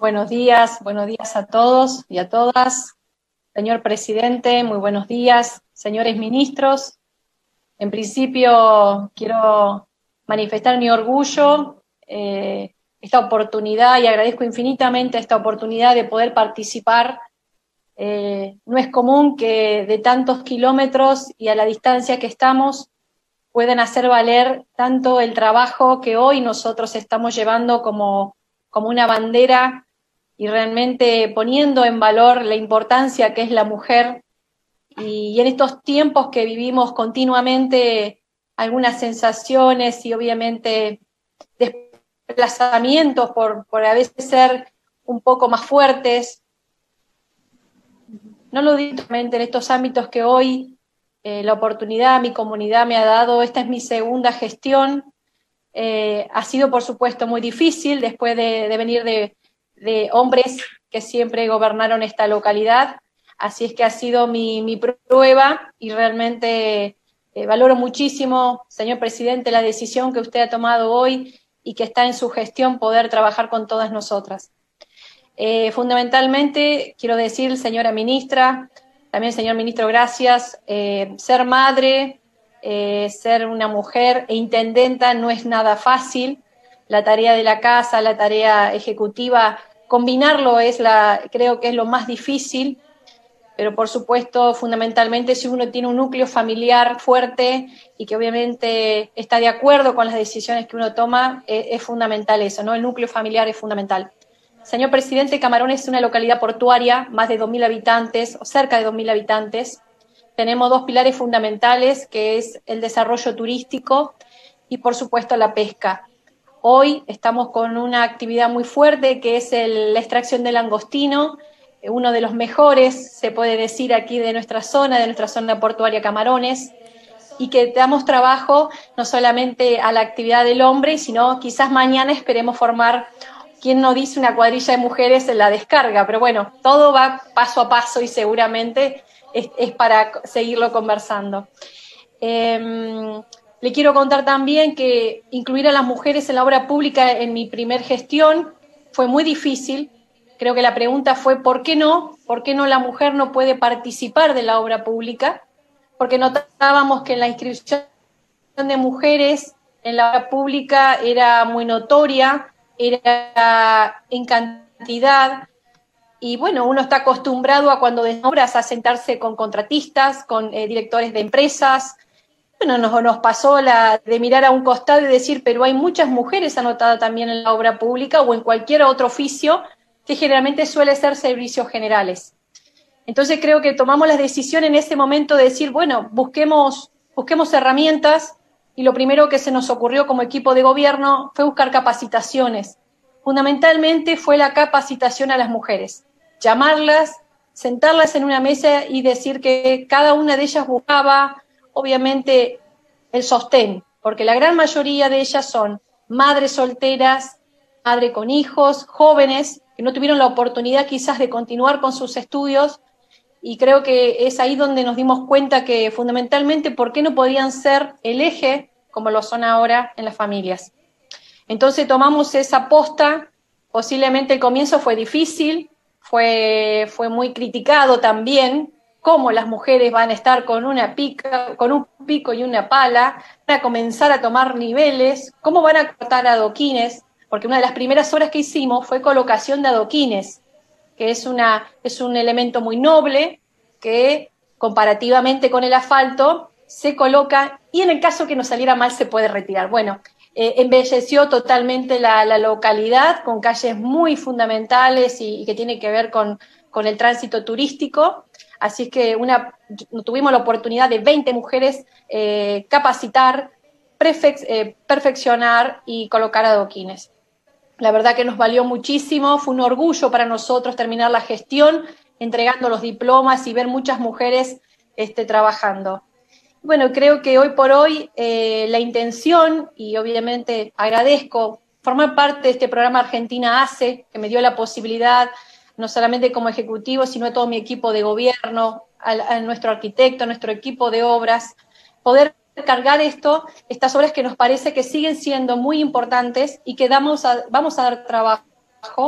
buenos días a todos y a todas. Señor presidente, muy buenos días. Señores ministros, en principio quiero manifestar mi orgullo, esta oportunidad, y agradezco infinitamente esta oportunidad de poder participar. No es común que de tantos kilómetros y a la distancia que estamos puedan hacer valer tanto el trabajo que hoy nosotros estamos llevando como una bandera y realmente poniendo en valor la importancia que es la mujer. Y en estos tiempos que vivimos continuamente algunas sensaciones y obviamente desplazamientos por a veces ser un poco más fuertes, no lo digo en estos ámbitos que hoy la oportunidad, mi comunidad me ha dado. Esta es mi segunda gestión. Ha sido, por supuesto, muy difícil después de venir de hombres que siempre gobernaron esta localidad. Así es que ha sido mi prueba y realmente valoro muchísimo, señor presidente, la decisión que usted ha tomado hoy y que está en su gestión poder trabajar con todas nosotras. Fundamentalmente, quiero decir, señora ministra, también señor ministro, gracias. Ser madre, ser una mujer e intendenta no es nada fácil. La tarea de la casa, la tarea ejecutiva, combinarlo creo que es lo más difícil, pero por supuesto, fundamentalmente, si uno tiene un núcleo familiar fuerte y que obviamente está de acuerdo con las decisiones que uno toma, es fundamental eso, ¿no? El núcleo familiar es fundamental. Señor presidente, Camarones es una localidad portuaria, más de 2.000 habitantes, o cerca de 2.000 habitantes. Tenemos dos pilares fundamentales, que es el desarrollo turístico y, por supuesto, la pesca. Hoy estamos con una actividad muy fuerte, que es la extracción del langostino, uno de los mejores, se puede decir, aquí de nuestra zona portuaria Camarones, y que damos trabajo no solamente a la actividad del hombre, sino quizás mañana esperemos formar, ¿quién no dice, una cuadrilla de mujeres en la descarga? Pero bueno, todo va paso a paso y seguramente es para seguirlo conversando. Le quiero contar también que incluir a las mujeres en la obra pública en mi primer gestión fue muy difícil. Creo que la pregunta fue ¿por qué no? ¿Por qué no la mujer no puede participar de la obra pública? Porque notábamos que la inscripción de mujeres en la obra pública era muy notoria, era en cantidad, y bueno, uno está acostumbrado a cuando de obras a sentarse con contratistas, con directores de empresas. Bueno, nos pasó de mirar a un costado y decir, pero hay muchas mujeres anotadas también en la obra pública o en cualquier otro oficio que generalmente suele ser servicios generales. Entonces creo que tomamos la decisión en ese momento de decir, bueno, busquemos herramientas, y lo primero que se nos ocurrió como equipo de gobierno fue buscar capacitaciones. Fundamentalmente fue la capacitación a las mujeres, llamarlas, sentarlas en una mesa y decir que cada una de ellas buscaba, obviamente, el sostén, porque la gran mayoría de ellas son madres solteras, madre con hijos, jóvenes, que no tuvieron la oportunidad quizás de continuar con sus estudios, y creo que es ahí donde nos dimos cuenta que fundamentalmente por qué no podían ser el eje como lo son ahora en las familias. Entonces tomamos esa posta. Posiblemente el comienzo fue difícil, fue muy criticado también, cómo las mujeres van a estar con un pico y una pala, van a comenzar a tomar niveles, cómo van a cortar adoquines, porque una de las primeras obras que hicimos fue colocación de adoquines, que es un elemento muy noble que comparativamente con el asfalto se coloca y en el caso que nos saliera mal se puede retirar. Bueno, embelleció totalmente la localidad con calles muy fundamentales y que tiene que ver con el tránsito turístico. Así es que tuvimos la oportunidad de 20 mujeres capacitar, perfeccionar y colocar adoquines. La verdad que nos valió muchísimo, fue un orgullo para nosotros terminar la gestión entregando los diplomas y ver muchas mujeres trabajando. Bueno, creo que hoy por hoy la intención, y obviamente agradezco formar parte de este programa Argentina Hace, que me dio la posibilidad, no solamente como ejecutivo, sino a todo mi equipo de gobierno, a nuestro arquitecto, a nuestro equipo de obras, poder cargar estas obras que nos parece que siguen siendo muy importantes y que vamos a dar trabajo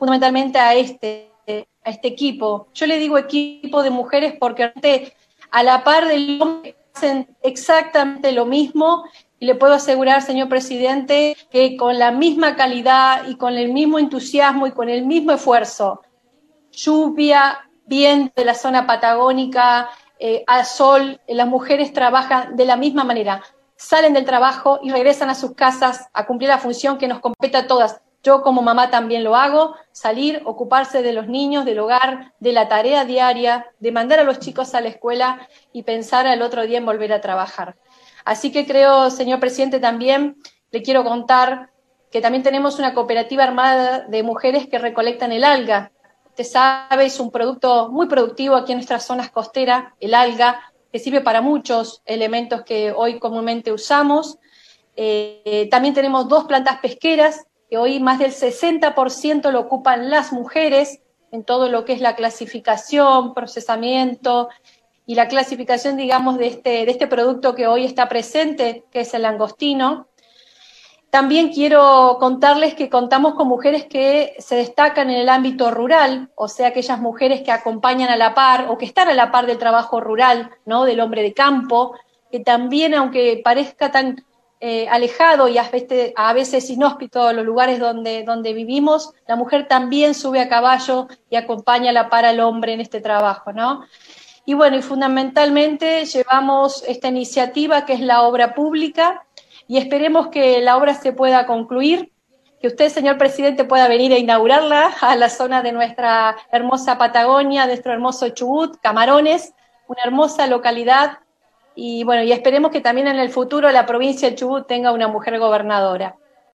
fundamentalmente a este equipo. Yo le digo equipo de mujeres porque a la par del hombre hacen exactamente lo mismo, y le puedo asegurar, señor presidente, que con la misma calidad y con el mismo entusiasmo y con el mismo esfuerzo, lluvia, viento de la zona patagónica, a sol, las mujeres trabajan de la misma manera, salen del trabajo y regresan a sus casas a cumplir la función que nos compete a todas. Yo como mamá también lo hago, salir, ocuparse de los niños, del hogar, de la tarea diaria, de mandar a los chicos a la escuela y pensar al otro día en volver a trabajar. Así que creo, señor presidente, también le quiero contar que también tenemos una cooperativa armada de mujeres que recolectan el alga. Usted sabe, es un producto muy productivo aquí en nuestras zonas costeras, el alga, que sirve para muchos elementos que hoy comúnmente usamos. También tenemos 2 plantas pesqueras, que hoy más del 60% lo ocupan las mujeres en todo lo que es la clasificación, procesamiento y la clasificación, digamos, de este producto que hoy está presente, que es el langostino. También quiero contarles que contamos con mujeres que se destacan en el ámbito rural, o sea, aquellas mujeres que acompañan a la par o que están a la par del trabajo rural, ¿no?, del hombre de campo, que también, aunque parezca tan alejado y a veces inhóspito los lugares donde vivimos, la mujer también sube a caballo y acompaña a la par al hombre en este trabajo, ¿no? Y bueno, y fundamentalmente llevamos esta iniciativa que es la obra pública, y esperemos que la obra se pueda concluir, que usted, señor presidente, pueda venir a inaugurarla a la zona de nuestra hermosa Patagonia, de nuestro hermoso Chubut, Camarones, una hermosa localidad, y bueno, y esperemos que también en el futuro la provincia de Chubut tenga una mujer gobernadora.